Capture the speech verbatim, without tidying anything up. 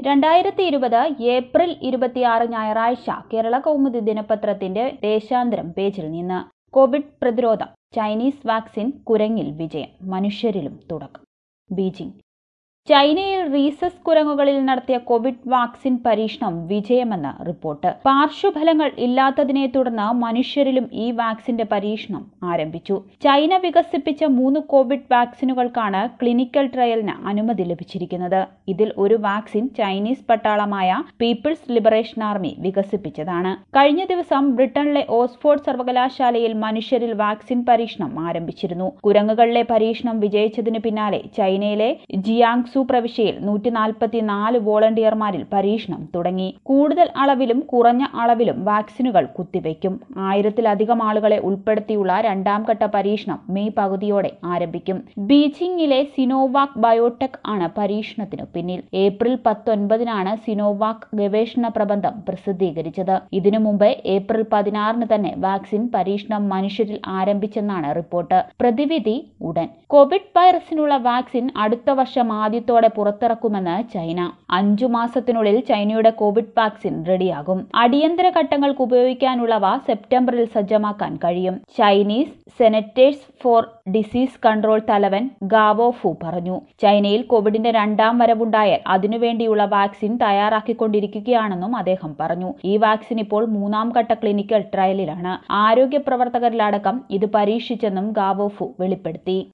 രണ്ടായിരത്തി ഇരുപത് ഏപ്രിൽ ഇരുപത്തിയാറ് ഞായറാഴ്ച കേരള കൗമുദി ദിനപത്രത്തിന്റെ ദേശാന്തരം പേജിൽ നിന്ന് കോവിഡ് പ്രതിരോധം ചൈനീസ് വാക്സിൻ കുരങ്ങിൽ വിജയം മനുഷ്യരിലും തുടക്കം. ബീജിംഗ്. ചൈനയിൽ റീസസ് കുരങ്ങുകളിൽ നടത്തിയ കോവിഡ് വാക്സിൻ പരീക്ഷണം വിജയമെന്ന് റിപ്പോർട്ട്. പാർശ്വഫലങ്ങൾ ഇല്ലാത്തതിനെ തുടർന്ന് മനുഷ്യരിലും ഈ വാക്സിന്റെ പരീക്ഷണം ആരംഭിച്ചു. ചൈന വികസിപ്പിച്ച മൂന്ന് കോവിഡ് വാക്സിനുകൾക്കാണ് ക്ലിനിക്കൽ ട്രയലിന് അനുമതി ലഭിച്ചിരിക്കുന്നത്. ഇതിൽ ഒരു വാക്സിൻ ചൈനീസ് പട്ടാളമായ പീപ്പിൾസ് ലിബറേഷൻ ആർമി വികസിപ്പിച്ചതാണ്. കഴിഞ്ഞ ദിവസം ബ്രിട്ടനിലെ ഓക്സ്ഫോർഡ് സർവകലാശാലയിൽ മനുഷ്യരിൽ വാക്സിൻ പരീക്ഷണം ആരംഭിച്ചിരുന്നു. കുരങ്ങുകളിലെ പരീക്ഷണം വിജയിച്ചതിന് പിന്നാലെ ചൈനയിലെ ജിയാങ് പ്രവിശ്യയിൽ നൂറ്റി നാൽപ്പത്തിനാല് വോളണ്ടിയർമാരിൽ പരീക്ഷണം തുടങ്ങി. കൂടുതൽ അളവിലും കുറഞ്ഞ അളവിലും വാക്സിനുകൾ കുത്തിവയ്ക്കും. ആയിരത്തിലധികം ആളുകളെ ഉൾപ്പെടുത്തിയുള്ള രണ്ടാം ഘട്ട പരീക്ഷണം മെയ് പകുതിയോടെ ആരംഭിക്കും. ബീജിംഗിലെ സിനോവാക് ബയോടെക് ആണ് പരീക്ഷണത്തിനു പിന്നിൽ. ഏപ്രിൽ പത്തൊൻപതിനാണ് സിനോവാക് ഗവേഷണ പ്രബന്ധം പ്രസിദ്ധീകരിച്ചത്. ഇതിനു മുമ്പ് ഏപ്രിൽ പതിനാറിന് തന്നെ വാക്സിൻ പരീക്ഷണം മനുഷ്യരിൽ ആരംഭിച്ചെന്നാണ് റിപ്പോർട്ട്. പ്രതിവിധി ഉടൻ. കോവിഡ് വൈറസിനുള്ള വാക്സിൻ അടുത്ത വർഷം ആദ്യത്തോടെ പുറത്തിറക്കുമെന്ന് ചൈന. അഞ്ചു മാസത്തിനുള്ളിൽ ചൈനയുടെ കോവിഡ് വാക്സിൻ റെഡിയാകും. അടിയന്തര ഘട്ടങ്ങൾക്ക് ഉപയോഗിക്കാനുള്ളവ സെപ്റ്റംബറിൽ സജ്ജമാക്കാൻ കഴിയും. Chinese centres for disease control തലവൻ ഗാവോ ഫു പറഞ്ഞു. ചൈനയിൽ കോവിഡിന്റെ രണ്ടാം വരവുണ്ടായാൽ അതിനുവേണ്ടിയുള്ള വാക്സിൻ തയ്യാറാക്കിക്കൊണ്ടിരിക്കുകയാണെന്നും അദ്ദേഹം പറഞ്ഞു. ഈ വാക്സിൻ ഇപ്പോൾ മൂന്നാം ഘട്ട ക്ലിനിക്കൽ ട്രയലിലാണ്. ആരോഗ്യ പ്രവർത്തകരിലടക്കം ഇത് പരീക്ഷിച്ചെന്നും ഗാവോ ഫു വെളിപ്പെടുത്തി.